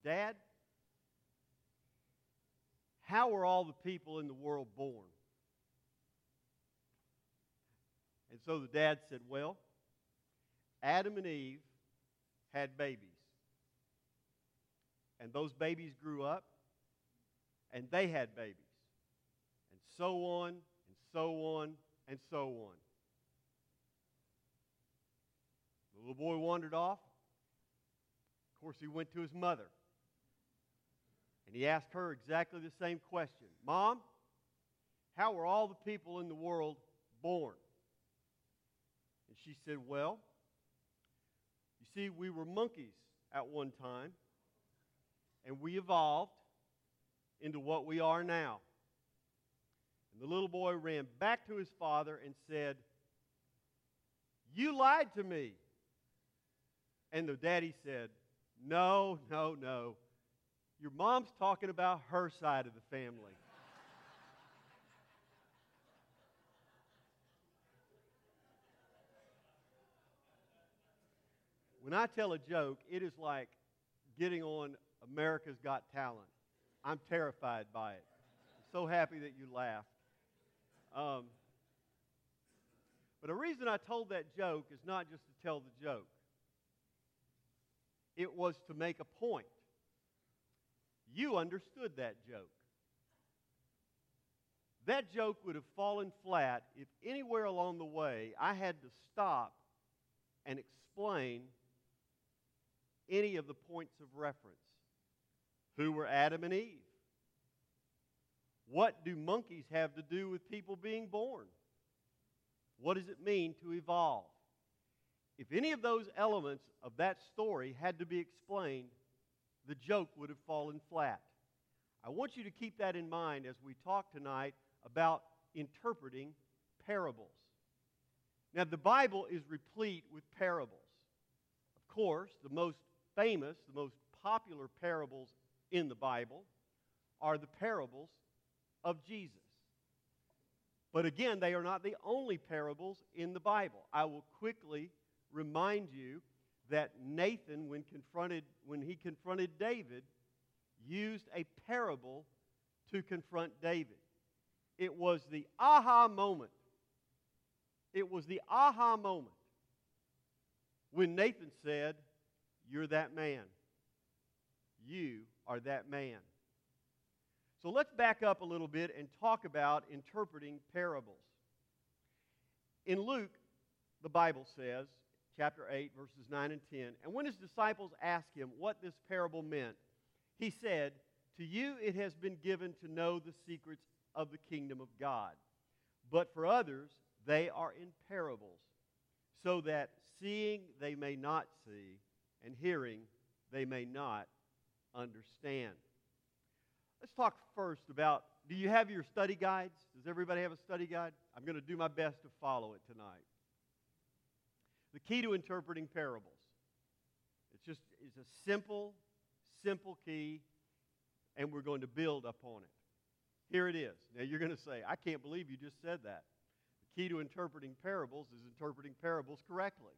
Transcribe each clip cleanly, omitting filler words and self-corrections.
Dad, how were all the people in the world born? And so the dad said, well, Adam and Eve had babies. And those babies grew up, and they had babies. And so on, and so on, and so on. The little boy wandered off. Of course, he went to his mother. And he asked her exactly the same question. Mom, how were all the people in the world born? And she said, well, you see, we were monkeys at one time, and we evolved into what we are now. And the little boy ran back to his father and said, you lied to me. And the daddy said, no, no, no. Your mom's talking about her side of the family. When I tell a joke, it is like getting on America's Got Talent. I'm terrified by it. I'm so happy that you laughed. But the reason I told that joke is not just to tell the joke. It was to make a point. You understood that joke. That joke would have fallen flat if anywhere along the way I had to stop and explain any of the points of reference. Who were Adam and Eve? What do monkeys have to do with people being born? What does it mean to evolve? If any of those elements of that story had to be explained, the joke would have fallen flat. I want you to keep that in mind as we talk tonight about interpreting parables. Now, the Bible is replete with parables. Of course, the most famous, the most popular parables in the Bible are the parables of Jesus. But again, they are not the only parables in the Bible. I will quickly remind you that Nathan, when he confronted David, used a parable to confront David. It was the aha moment. It was the aha moment when Nathan said, you're that man. You are that man. So let's back up a little bit and talk about interpreting parables. In Luke, the Bible says, chapter 8, verses 9 and 10, and when his disciples asked him what this parable meant, he said, to you it has been given to know the secrets of the kingdom of God. But for others, they are in parables, so that seeing they may not see, and hearing they may not understand. Let's talk first about, do you have your study guides? Does everybody have a study guide? I'm going to do my best to follow it tonight. The key to interpreting parables. It's a simple key, and we're going to build upon it. Here it is. Now you're going to say, I can't believe you just said that. The key to interpreting parables is interpreting parables correctly.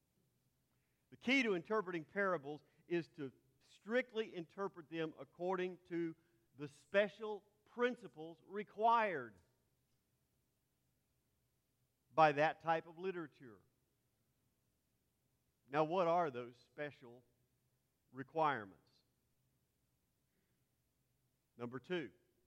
The key to interpreting parables is to strictly interpret them according to the special principles required by that type of literature. Now, what are those special requirements? Number two,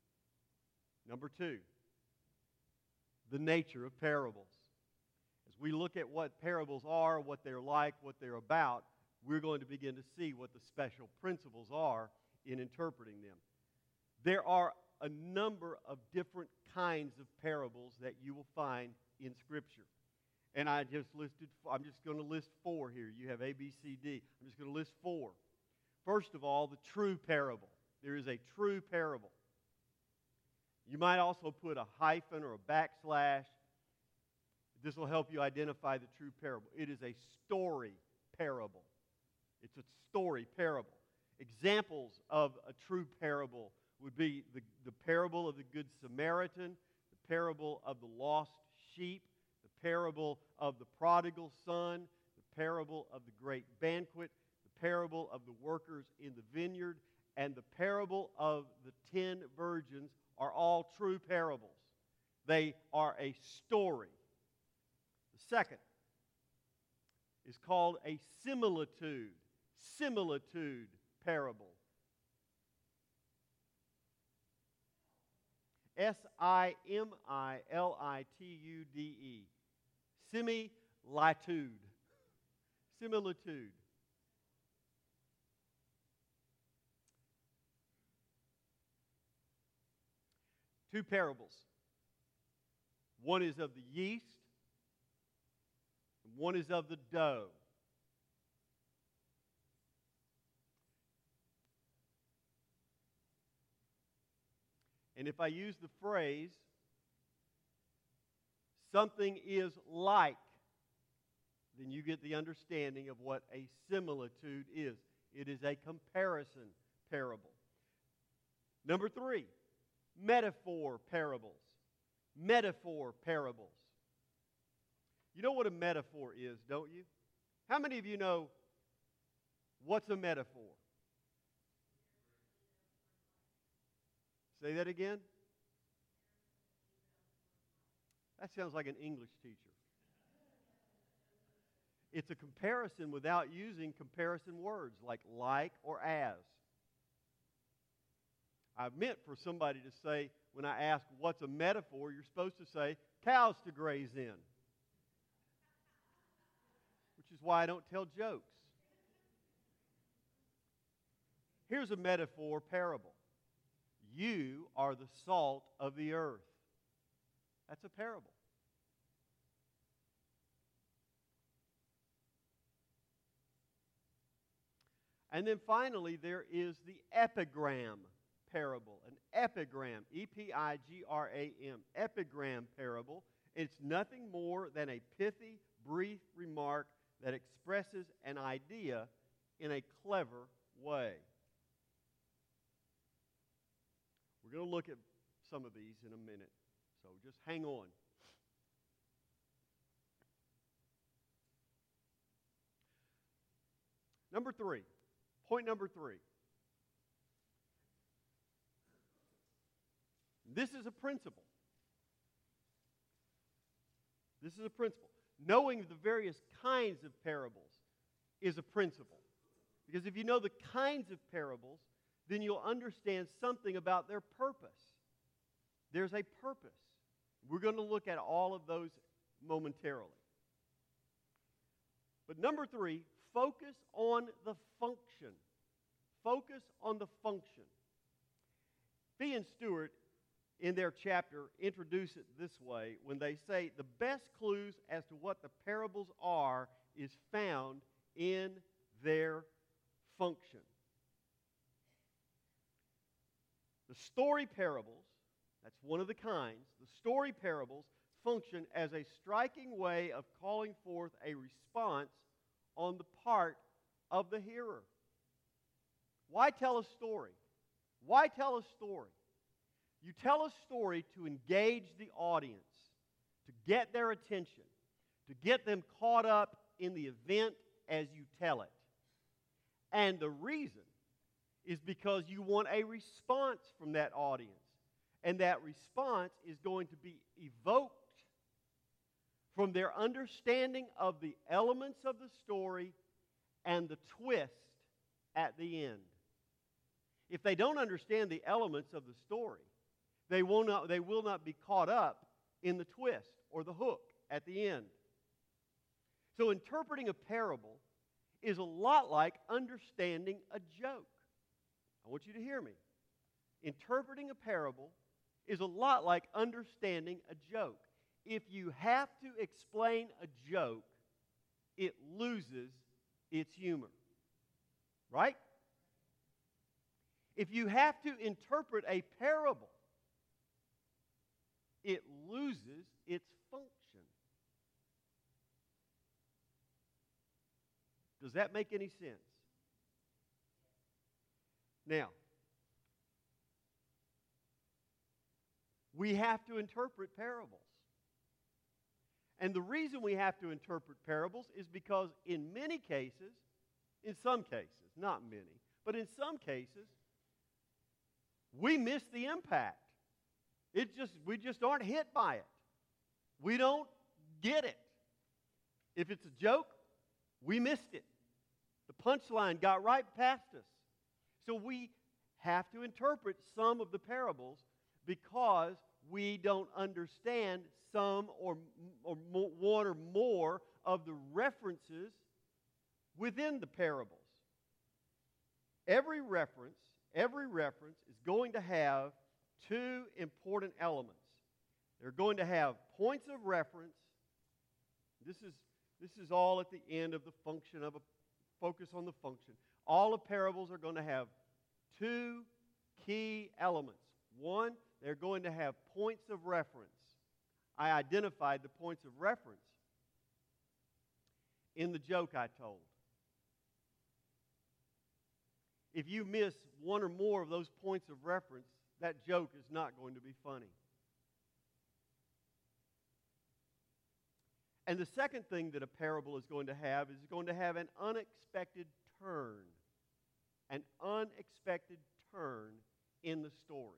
the nature of parables. As we look at what parables are, what they're like, what they're about, we're going to begin to see what the special principles are in interpreting them. There are a number of different kinds of parables that you will find in Scripture. And I'm just going to list 4 here. You have A, B, C, D. I'm just going to list 4. First of all, the true parable. There is a true parable. You might also put a hyphen or a backslash. This will help you identify the true parable. It is a story parable. It's a story parable. Examples of a true parable would be the parable of the Good Samaritan, the parable of the lost sheep, the parable of the prodigal son, the parable of the great banquet, the parable of the workers in the vineyard, and the parable of the 10 virgins are all true parables. They are a story. The second is called a similitude parable. Similitude. Similitude. Two parables. One is of the yeast, and one is of the dough. And if I use the phrase, something is like, then you get the understanding of what a similitude is. It is a comparison parable. Number 3, metaphor parables. Metaphor parables. You know what a metaphor is, don't you? How many of you know what's a metaphor? Say that again. That sounds like an English teacher. It's a comparison without using comparison words like or as. I meant for somebody to say, when I ask what's a metaphor, you're supposed to say cows to graze in. Which is why I don't tell jokes. Here's a metaphor parable. You are the salt of the earth. That's a parable. And then finally, there is the epigram parable. An epigram, E-P-I-G-R-A-M, epigram parable. It's nothing more than a pithy, brief remark that expresses an idea in a clever way. We're going to look at some of these in a minute, so just hang on. Number 3, point number 3. This is a principle. This is a principle. Knowing the various kinds of parables is a principle. Because if you know the kinds of parables, then you'll understand something about their purpose. There's a purpose. We're going to look at all of those momentarily. But number 3, focus on the function. Focus on the function. Fee and Stewart, in their chapter, introduce it this way when they say the best clues as to what the parables are is found in their function. The story parables, that's one of the kinds, the story parables function as a striking way of calling forth a response on the part of the hearer. Why tell a story? Why tell a story? You tell a story to engage the audience, to get their attention, to get them caught up in the event as you tell it. And the reason is because you want a response from that audience. And that response is going to be evoked from their understanding of the elements of the story and the twist at the end. If they don't understand the elements of the story, they will not be caught up in the twist or the hook at the end. So interpreting a parable is a lot like understanding a joke. I want you to hear me. Interpreting a parable is a lot like understanding a joke. If you have to explain a joke, it loses its humor. Right? If you have to interpret a parable, it loses its function. Does that make any sense? Now, we have to interpret parables. And the reason we have to interpret parables is because in many cases, in some cases, not many, but in some cases, we miss the impact. We just aren't hit by it. We don't get it. If it's a joke, we missed it. The punchline got right past us. So we have to interpret some of the parables because we don't understand some or one or more of the references within the parables. Every reference is going to have two important elements. They're going to have points of reference. This is all at the end of the function of a focus on the function. All the parables are going to have two key elements. One, they're going to have points of reference. I identified the points of reference in the joke I told. If you miss one or more of those points of reference, that joke is not going to be funny. And the second thing that a parable is going to have is going to have an unexpected turn. An unexpected turn in the story.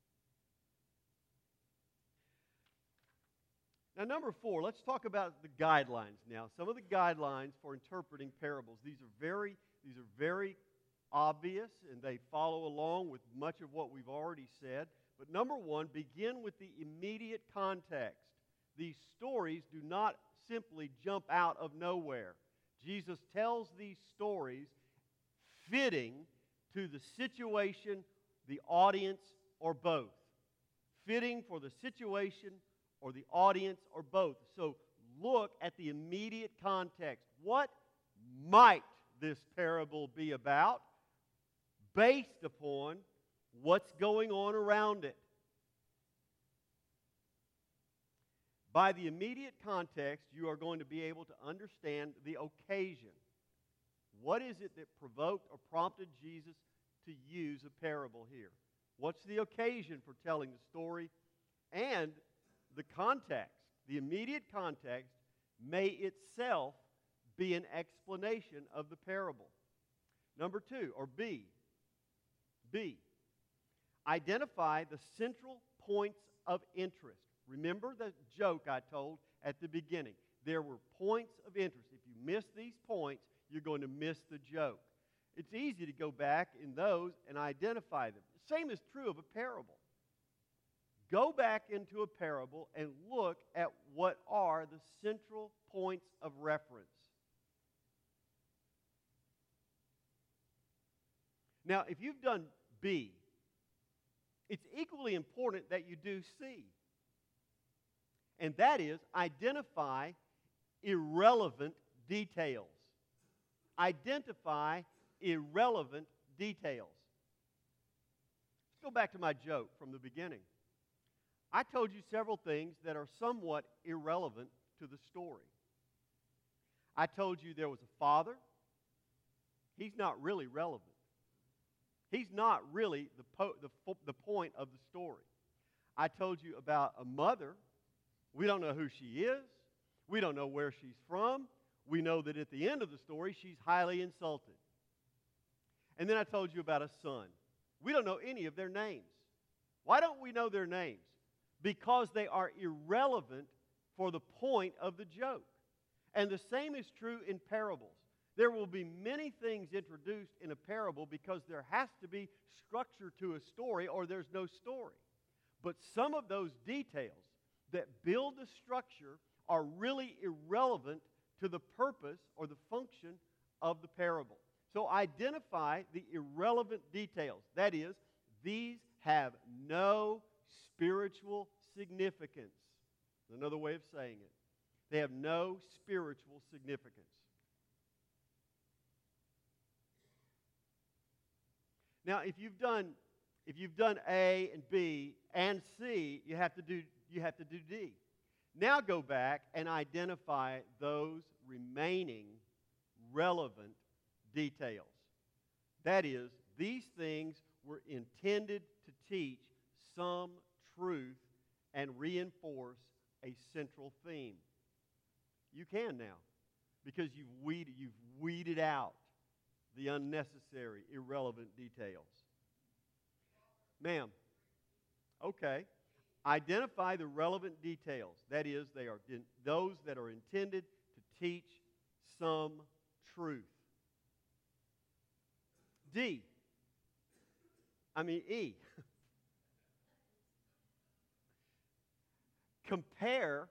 Now, number 4, let's talk about the guidelines now. Some of the guidelines for interpreting parables. These are very obvious, and they follow along with much of what we've already said. But number 1, begin with the immediate context. These stories do not simply jump out of nowhere. Jesus tells these stories fitting to the situation, the audience, or both. Fitting for the situation or the audience or both. So look at the immediate context. What might this parable be about based upon what's going on around it? By the immediate context, you are going to be able to understand the occasion. What is it that provoked or prompted Jesus to use a parable here? What's the occasion for telling the story? And the context, the immediate context, may itself be an explanation of the parable. Number 2, or B. Identify the central points of interest. Remember the joke I told at the beginning. There were points of interest. If you miss these points, you're going to miss the joke. It's easy to go back in those and identify them. The same is true of a parable. Go back into a parable and look at what are the central points of reference. Now, if you've done B, it's equally important that you do C. And that is, identify irrelevant details. Identify irrelevant details. Let's go back to my joke from the beginning. I told you several things that are somewhat irrelevant to the story. I told you there was a father. He's not really relevant. He's not really the point of the story. I told you about a mother. We don't know who she is. We don't know where she's from. We know that at the end of the story, she's highly insulted. And then I told you about a son. We don't know any of their names. Why don't we know their names? Because they are irrelevant for the point of the joke. And the same is true in parables. There will be many things introduced in a parable because there has to be structure to a story or there's no story. But some of those details that build the structure are really irrelevant to the purpose or the function of the parable. So identify the irrelevant details. That is, these have no spiritual significance. Another way of saying it. They have no spiritual significance. Now, if you've done A and B and C, you have to do D. Now go back and identify those remaining relevant details. That is, these things were intended to teach some truth and reinforce a central theme. You can now, because you've weeded out the unnecessary, irrelevant details. Ma'am. Okay. Identify the relevant details. That is, they are those that are intended to teach some truth. E. Compare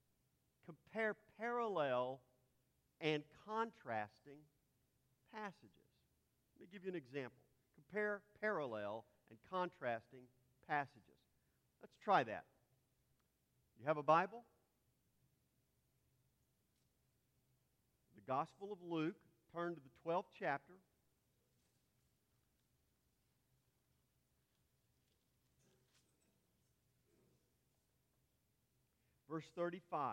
parallel and contrasting passages. Let me give you an example. Compare parallel and contrasting passages. Let's try that. You have a Bible? The Gospel of Luke. Turn to the 12th chapter. Verse 35.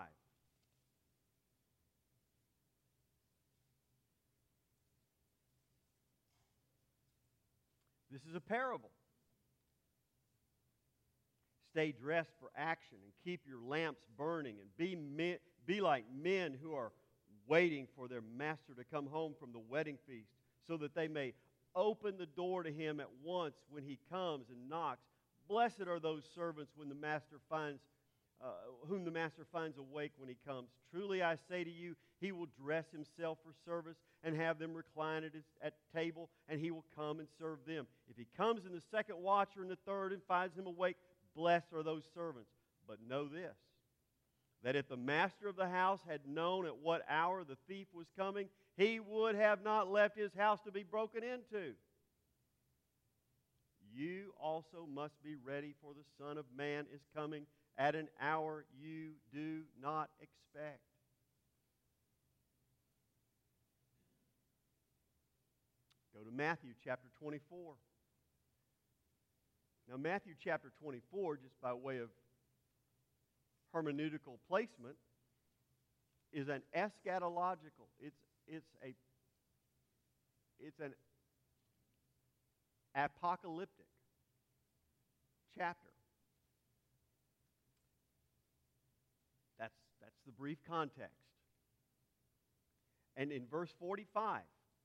This is a parable. Stay dressed for action and keep your lamps burning and be like men who are waiting for their master to come home from the wedding feast so that they may open the door to him at once when he comes and knocks. Blessed are those servants whom the master finds awake when he comes. Truly I say to you, he will dress himself for service and have them recline at table, and he will come and serve them. If he comes in the second watch or in the third and finds them awake, blessed are those servants. But know this, that if the master of the house had known at what hour the thief was coming, he would have not left his house to be broken into. You also must be ready, for the Son of Man is coming at an hour you do not expect. Go to Matthew chapter 24. Now, Matthew chapter 24, just by way of hermeneutical placement, is an eschatological. It's an apocalyptic chapter. That's the brief context. And in verse 45,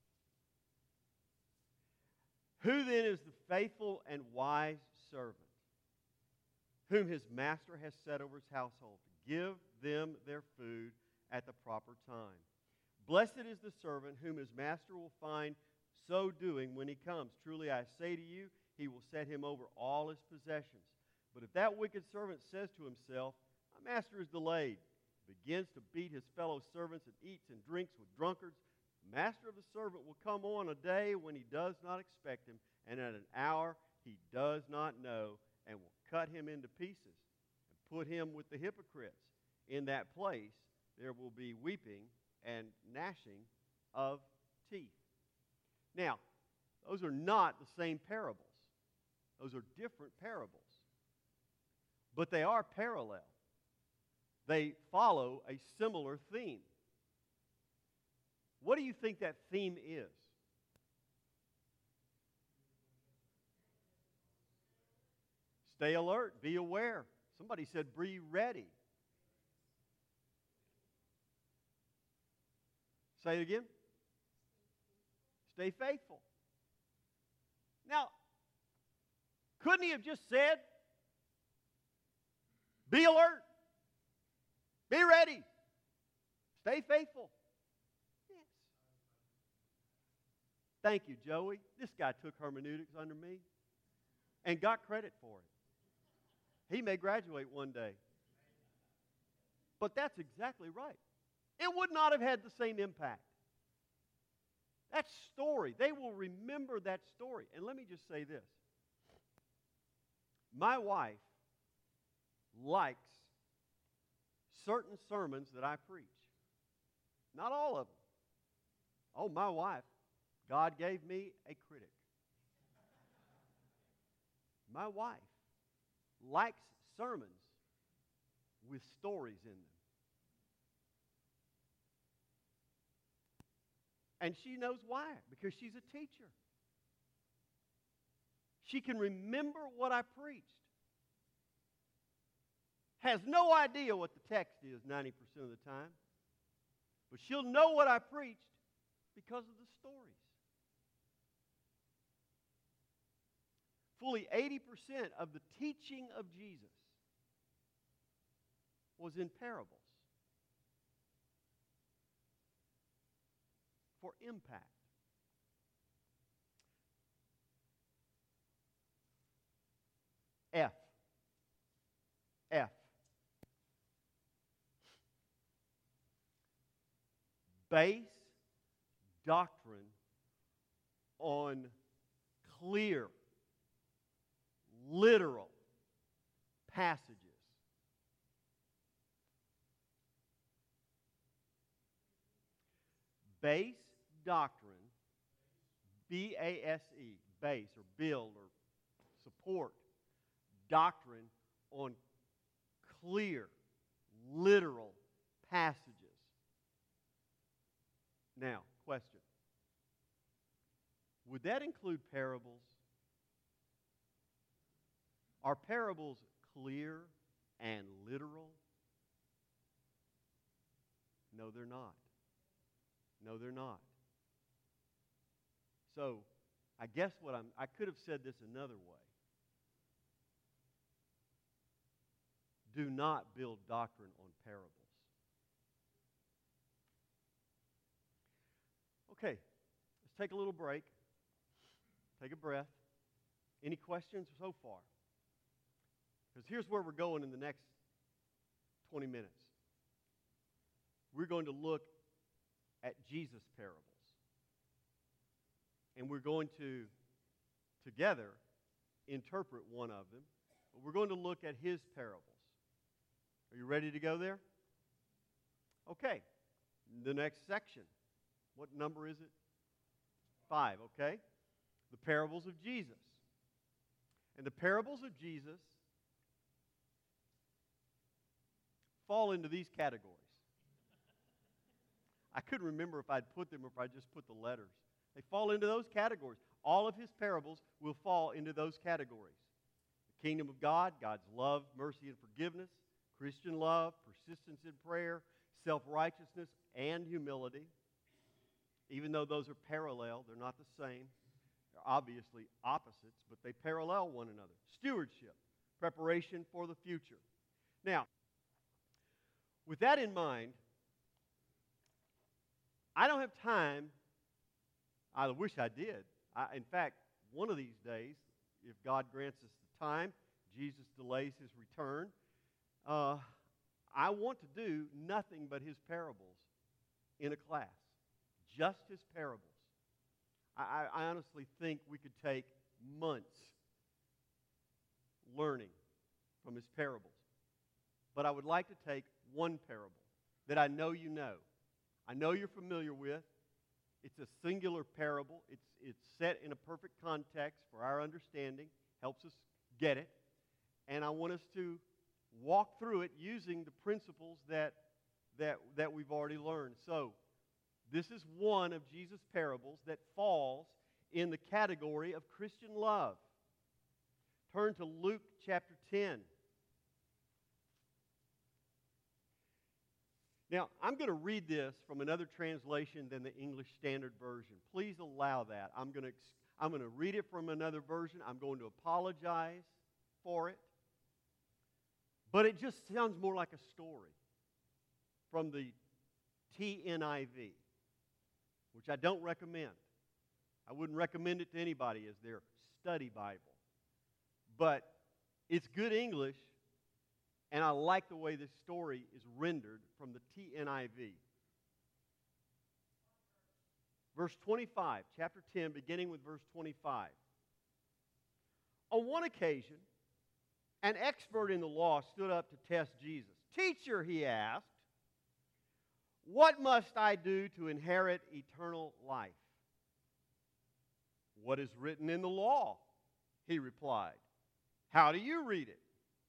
who then is the faithful and wise servant, whom his master has set over his household, to give them their food at the proper time? Blessed is the servant whom his master will find so doing when he comes. Truly I say to you, he will set him over all his possessions. But if that wicked servant says to himself, my master is delayed, begins to beat his fellow servants and eats and drinks with drunkards, the master of the servant will come on a day when he does not expect him, and at an hour he does not know, and will cut him into pieces and put him with the hypocrites. In that place there will be weeping and gnashing of teeth. Now, those are not the same parables. Those are different parables. But they are parallel. They follow a similar theme. What do you think that theme is? Stay alert, be aware. Somebody said, be ready. Say it again. Stay faithful. Now, couldn't he have just said, be alert, be ready, stay faithful? Yes. Thank you, Joey. This guy took hermeneutics under me and got credit for it. He may graduate one day. But that's exactly right. It would not have had the same impact. That story, they will remember that story. And let me just say this. My wife likes certain sermons that I preach. Not all of them. Oh, my wife, God gave me a critic. My wife likes sermons with stories in them. And she knows why, because she's a teacher. She can remember what I preached. Has no idea what the text is 90% of the time. But she'll know what I preached because of the stories. fully 80% of the teaching of Jesus was in parables for impact. F. Base doctrine on clear, literal passages. Base doctrine, B-A-S-E, base or build or support doctrine on clear, literal passages. Now, question. Would that include parables? Are parables clear and literal? No, they're not. No, they're not. So, I guess I could have said this another way. Do not build doctrine on parables. Okay, let's take a little break. Take a breath. Any questions so far? Because here's where we're going in the next 20 minutes. We're going to look at Jesus' parables. And we're going to, together, interpret one of them. But we're going to look at his parables. Are you ready to go there? Okay. The next section. What number is it? 5, okay? The parables of Jesus. And the parables of Jesus fall into these categories. I couldn't remember if I'd put them or if I just put the letters. They fall into those categories. All of his parables will fall into those categories. The kingdom of God, God's love, mercy, and forgiveness, Christian love, persistence in prayer, self-righteousness, and humility. Even though those are parallel, they're not the same. They're obviously opposites, but they parallel one another. Stewardship, preparation for the future. Now, with that in mind, I don't have time. I wish I did. In fact, one of these days, if God grants us the time, Jesus delays his return, I want to do nothing but his parables in a class. Just his parables. I honestly think we could take months learning from his parables. But I would like to take one parable that I know you know. I know you're familiar with. It's a singular parable. It's set in a perfect context for our understanding. Helps us get it. And I want us to walk through it using the principles that we've already learned. So, this is one of Jesus' parables that falls in the category of Christian love. Turn to Luke chapter 10. Now, I'm going to read this from another translation than the English Standard Version. Please allow that. I'm going to read it from another version. I'm going to apologize for it. But it just sounds more like a story from the TNIV, which I don't recommend. I wouldn't recommend it to anybody as their study Bible. But it's good English, and I like the way this story is rendered from the TNIV. Verse 25, chapter 10, beginning with verse 25. On one occasion, an expert in the law stood up to test Jesus. "Teacher," he asked, "what must I do to inherit eternal life?" "What is written in the law?" he replied. "How do you read it?"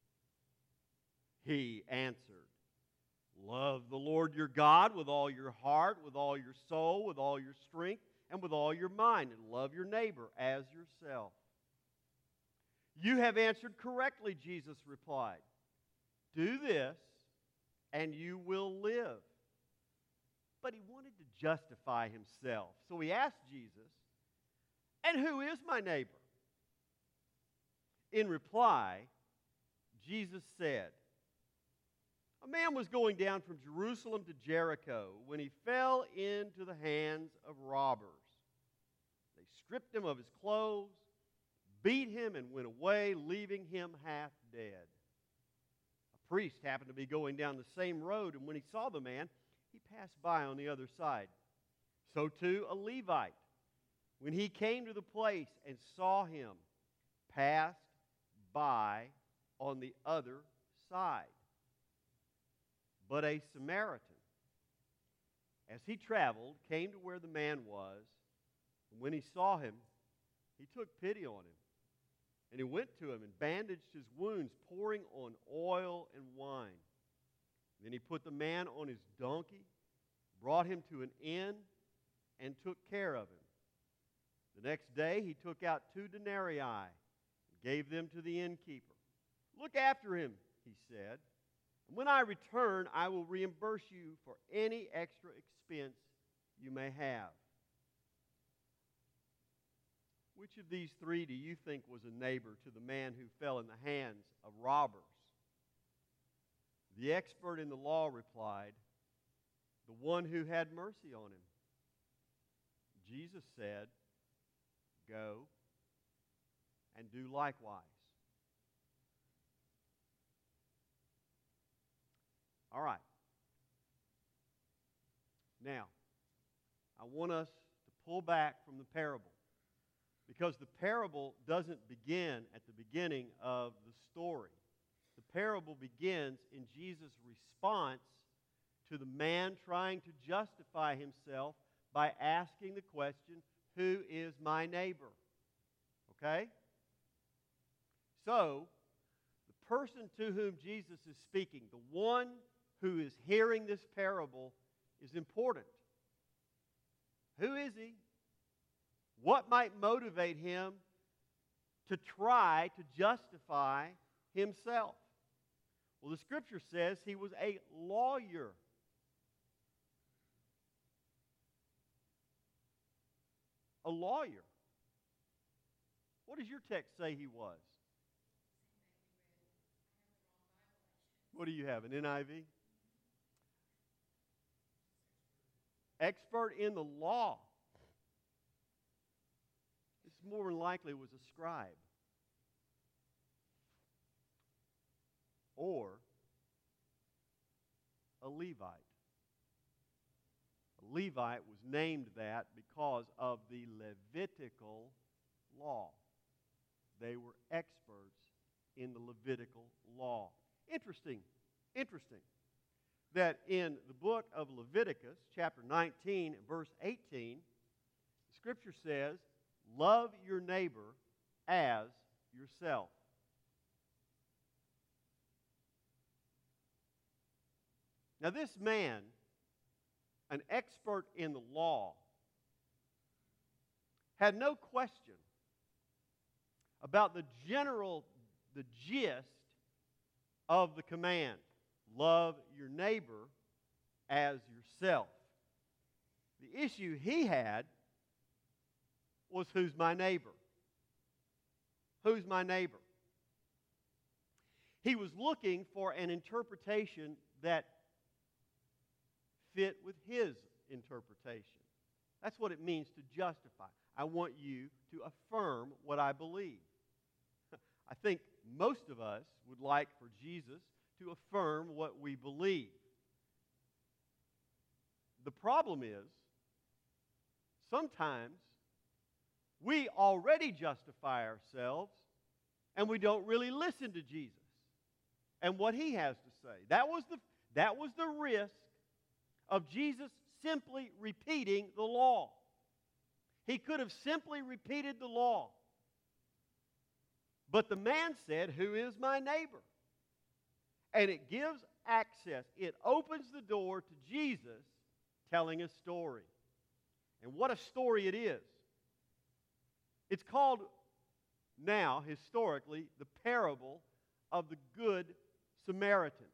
He answered, "Love the Lord your God with all your heart, with all your soul, with all your strength, and with all your mind, and love your neighbor as yourself." "You have answered correctly," Jesus replied. "Do this, and you will live." But he wanted to justify himself. So he asked Jesus, "And who is my neighbor?" In reply, Jesus said, "A man was going down from Jerusalem to Jericho when he fell into the hands of robbers. They stripped him of his clothes, beat him, and went away, leaving him half dead. A priest happened to be going down the same road, and when he saw the man, he passed by on the other side. So too a Levite, when he came to the place and saw him, passed by on the other side. But a Samaritan, as he traveled, came to where the man was, and when he saw him, he took pity on him. And he went to him and bandaged his wounds, pouring on oil and wine. Then he put the man on his donkey, brought him to an inn, and took care of him. The next day he took out 2 denarii and gave them to the innkeeper. 'Look after him,' he said, 'and when I return, I will reimburse you for any extra expense you may have.'" Which of these 3 do you think was a neighbor to the man who fell in the hands of robbers? The expert in the law replied, "The one who had mercy on him." Jesus said, "Go and do likewise." All right. Now, I want us to pull back from the parable, because the parable doesn't begin at the beginning of the story. The parable begins in Jesus' response to the man trying to justify himself by asking the question, "Who is my neighbor?" Okay? So, the person to whom Jesus is speaking, the one who is hearing this parable, is important. Who is he? What might motivate him to try to justify himself? Well, the Scripture says he was a lawyer. A lawyer. What does your text say he was? What do you have, an NIV? Expert in the law. This more than likely was a scribe. Or a Levite. A Levite was named that because of the Levitical law. They were experts in the Levitical law. Interesting that in the book of Leviticus, chapter 19, verse 18, Scripture says, "Love your neighbor as yourself." Now this man, an expert in the law, had no question about the gist of the command, "Love your neighbor as yourself." The issue he had was, who's my neighbor? Who's my neighbor? He was looking for an interpretation that fit with his interpretation. That's what it means to justify. I want you to affirm what I believe. I think most of us would like for Jesus to affirm what we believe. The problem is, sometimes we already justify ourselves and we don't really listen to Jesus and what he has to say. That was the risk of Jesus simply repeating the law. He could have simply repeated the law. But the man said, "Who is my neighbor?" And it gives access. It opens the door to Jesus telling a story. And what a story it is. It's called now, historically, the parable of the Good Samaritan.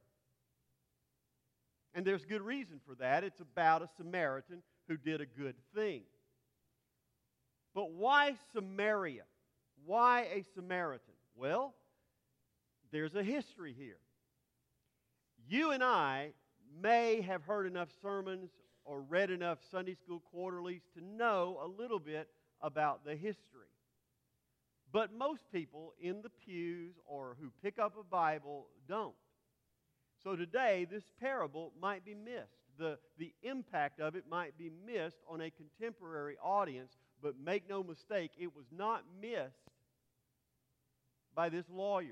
And there's good reason for that. It's about a Samaritan who did a good thing. But why Samaria? Why a Samaritan? Well, there's a history here. You and I may have heard enough sermons or read enough Sunday school quarterlies to know a little bit about the history. But most people in the pews or who pick up a Bible don't. So today, this parable might be missed. The impact of it might be missed on a contemporary audience, but make no mistake, it was not missed by this lawyer.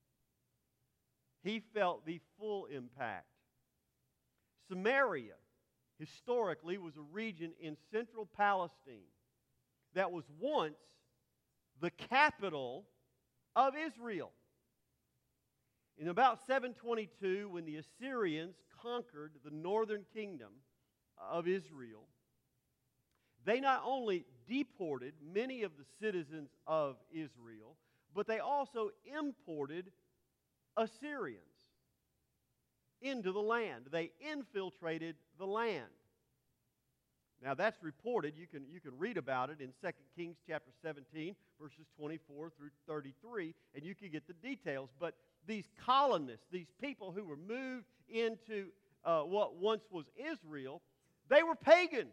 He felt the full impact. Samaria, historically, was a region in central Palestine that was once the capital of Israel. In about 722, when the Assyrians conquered the northern kingdom of Israel, they not only deported many of the citizens of Israel, but they also imported Assyrians into the land. They infiltrated the land. Now that's reported. You can read about it in 2 Kings chapter 17, verses 24 through 33, and you can get the details. But these colonists, these people who were moved into what once was Israel, they were pagans.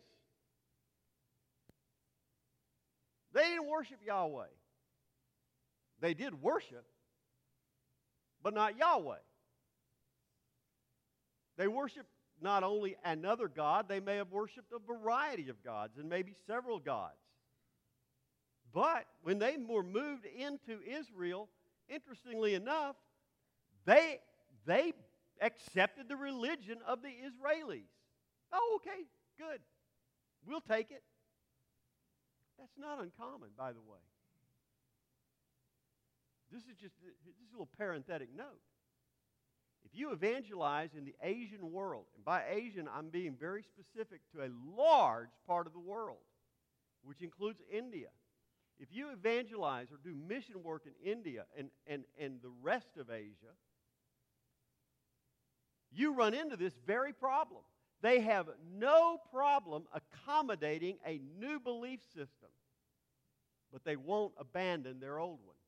They didn't worship Yahweh. They did worship, but not Yahweh. They worshiped not only another god, they may have worshiped a variety of gods and maybe several gods. But when they were moved into Israel, interestingly enough, they accepted the religion of the Israelis. Oh, okay, good. We'll take it. That's not uncommon, by the way. This is a little parenthetic note. If you evangelize in the Asian world, and by Asian I'm being very specific to a large part of the world, which includes India. If you evangelize or do mission work in India and the rest of Asia, you run into this very problem. They have no problem accommodating a new belief system, but they won't abandon their old one.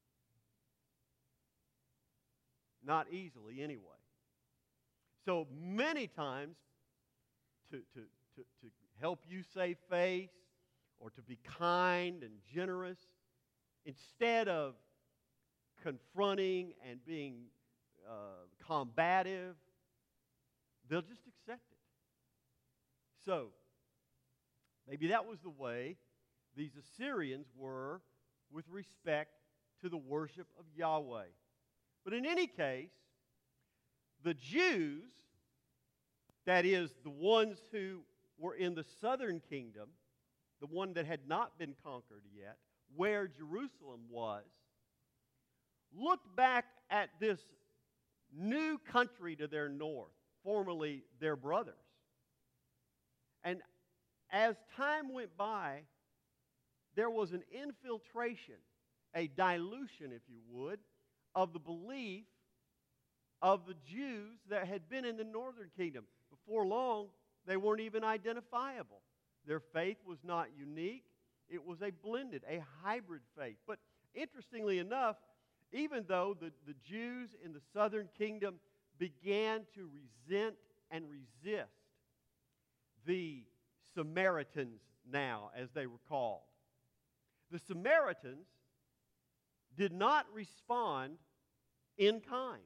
Not easily, anyway. So many times, to help you save face or to be kind and generous, instead of confronting and being combative, they'll just accept it. So, maybe that was the way these Assyrians were with respect to the worship of Yahweh. But in any case, the Jews, that is, the ones who were in the southern kingdom, the one that had not been conquered yet, where Jerusalem was, looked back at this new country to their north, formerly their brothers. And as time went by, there was an infiltration, a dilution, if you would, of the belief of the Jews that had been in the northern kingdom. Before long, they weren't even identifiable. Their faith was not unique. It was a blended, a hybrid faith. But interestingly enough, even though the Jews in the southern kingdom began to resent and resist the Samaritans now, as they were called, the Samaritans did not respond in kind.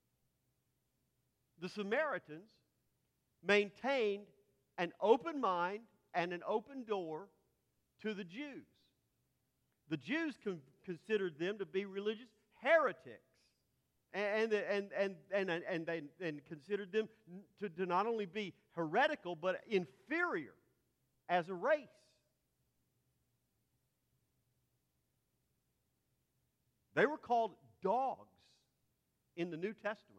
The Samaritans maintained an open mind and an open door to the Jews. The Jews considered them to be religious heretics, and considered them to not only be heretical but inferior as a race. They were called dogs in the New Testament.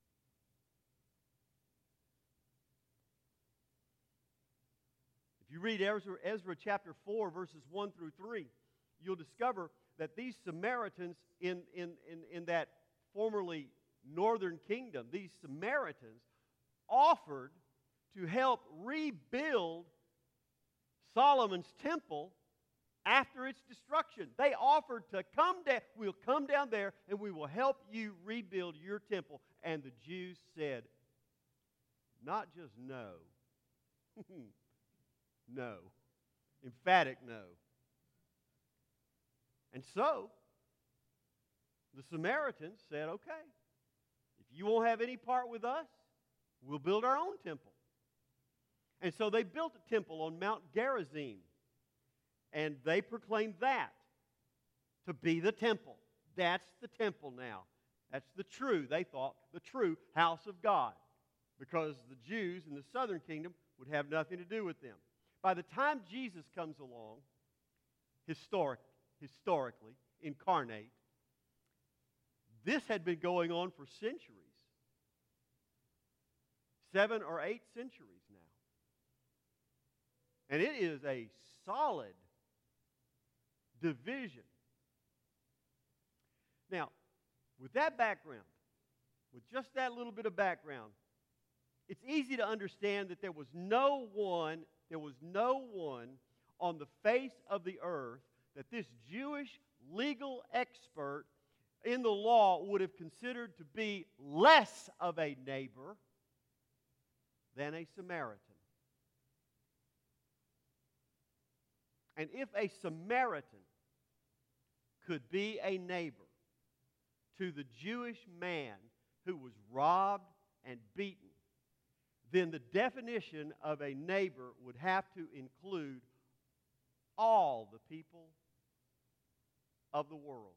If you read Ezra chapter 4, verses 1 through 3, you'll discover that these Samaritans in that formerly northern kingdom, these Samaritans offered to help rebuild Solomon's temple after its destruction. They offered to come down. We'll come down there and we will help you rebuild your temple. And the Jews said, not just no. No. Emphatic no. And so, the Samaritans said, okay, if you won't have any part with us, we'll build our own temple. And so they built a temple on Mount Gerizim. And they proclaimed that to be the temple. That's the temple now. That's they thought, the true house of God. Because the Jews in the southern kingdom would have nothing to do with them. By the time Jesus comes along, historically, incarnate, this had been going on for centuries. 7 or 8 centuries now. And it is a solid division. Now, with that background, with just that little bit of background, it's easy to understand that there was no one on the face of the earth that this Jewish legal expert in the law would have considered to be less of a neighbor than a Samaritan. And if a Samaritan could be a neighbor to the Jewish man who was robbed and beaten, then the definition of a neighbor would have to include all the people of the world.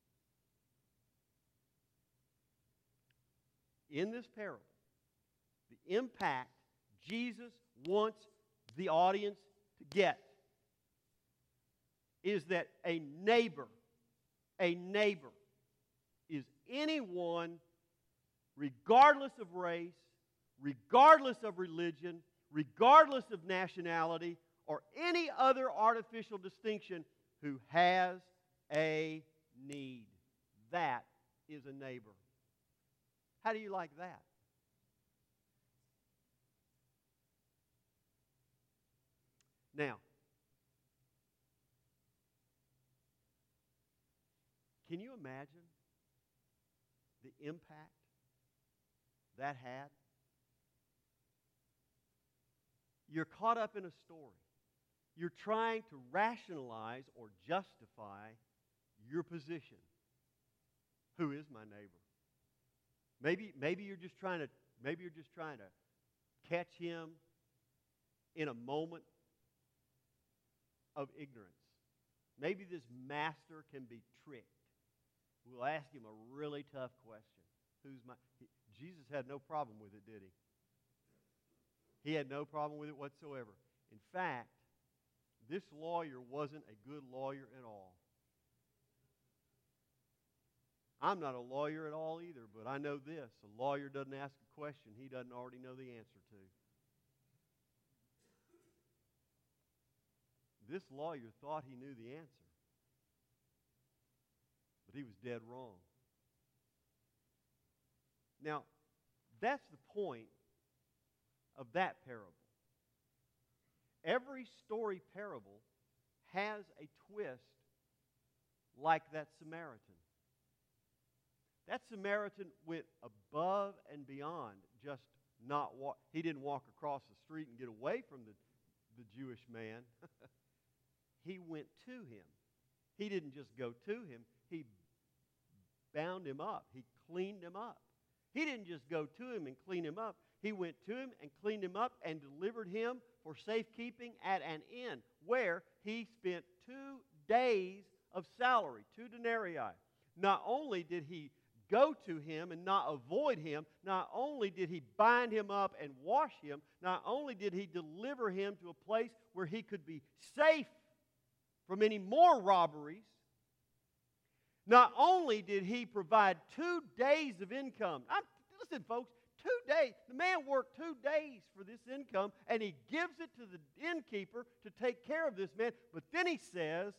In this parable, the impact Jesus wants the audience to get is that a neighbor is anyone, regardless of race, regardless of religion, regardless of nationality, or any other artificial distinction, who has a need. That is a neighbor. How do you like that? Now, can you imagine the impact that had? You're caught up in a story. You're trying to rationalize or justify your position. Who is my neighbor? Maybe you're just trying to catch him in a moment of ignorance. Maybe this master can be tricked. We'll ask him a really tough question. Jesus had no problem with it, did he? He had no problem with it whatsoever. In fact, this lawyer wasn't a good lawyer at all. I'm not a lawyer at all either, but I know this. A lawyer doesn't ask a question he doesn't already know the answer to. This lawyer thought he knew the answer, but he was dead wrong. Now, that's the point of that parable. Every story parable has a twist like that Samaritan. That Samaritan went above and beyond just not walk. He didn't walk across the street and get away from the Jewish man. He went to him. He didn't just go to him. He bound him up. He cleaned him up. He didn't just go to him and clean him up. He went to him and cleaned him up and delivered him for safekeeping at an inn where he spent 2 days of salary, 2 denarii. Not only did he go to him and not avoid him, not only did he bind him up and wash him, not only did he deliver him to a place where he could be safe from any more robberies, not only did he provide 2 days of income. Listen, folks, 2 days. The man worked 2 days for this income, and he gives it to the innkeeper to take care of this man. But then he says,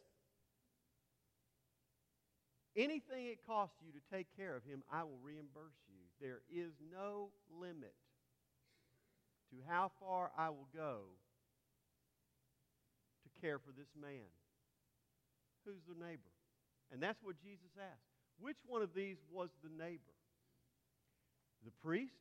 anything it costs you to take care of him, I will reimburse you. There is no limit to how far I will go to care for this man. Who's the neighbor? And that's what Jesus asked. Which one of these was the neighbor? The priest?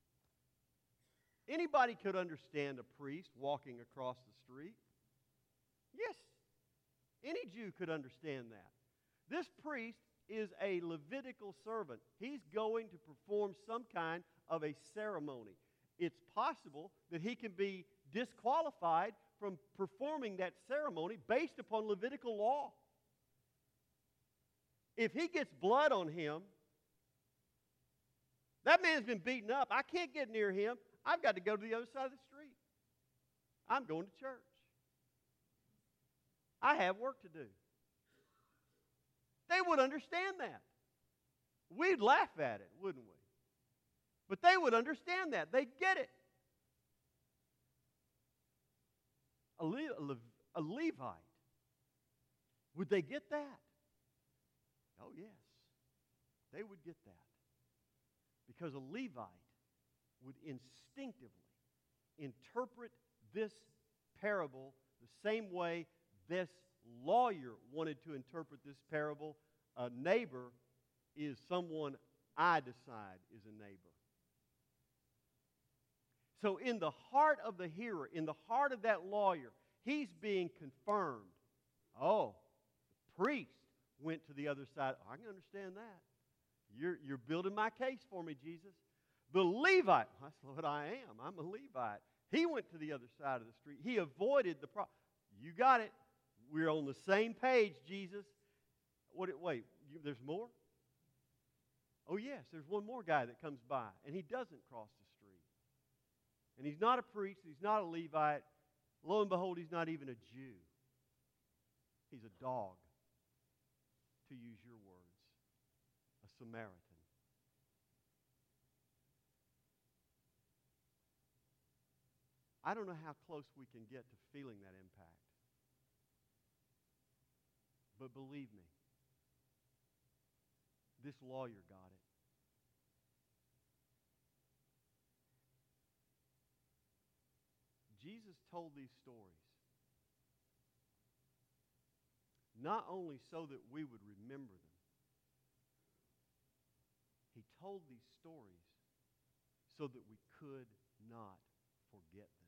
Anybody could understand a priest walking across the street. Yes, any Jew could understand that. This priest is a Levitical servant. He's going to perform some kind of a ceremony. It's possible that he can be disqualified from performing that ceremony based upon Levitical law. If he gets blood on him, that man's been beaten up. I can't get near him. I've got to go to the other side of the street. I'm going to church. I have work to do. They would understand that. We'd laugh at it, wouldn't we? But they would understand that. They'd get it. A Levite. Would they get that? Oh, yes. They would get that. Because a Levite would instinctively interpret this parable the same way this lawyer wanted to interpret this parable. A neighbor is someone I decide is a neighbor. So in the heart of the hearer, in the heart of that lawyer, he's being confirmed. Oh, the priest went to the other side. I can understand that. You're building my case for me, Jesus. The Levite, that's what I am. I'm a Levite. He went to the other side of the street. He avoided the problem. You got it. We're on the same page, Jesus. There's more? Oh, yes, there's one more guy that comes by, and he doesn't cross the street. And he's not a priest. He's not a Levite. Lo and behold, he's not even a Jew. He's a dog, to use your words, a Samaritan. I don't know how close we can get to feeling that impact. But believe me, this lawyer got it. Jesus told these stories not only so that we would remember them, he told these stories so that we could not forget them.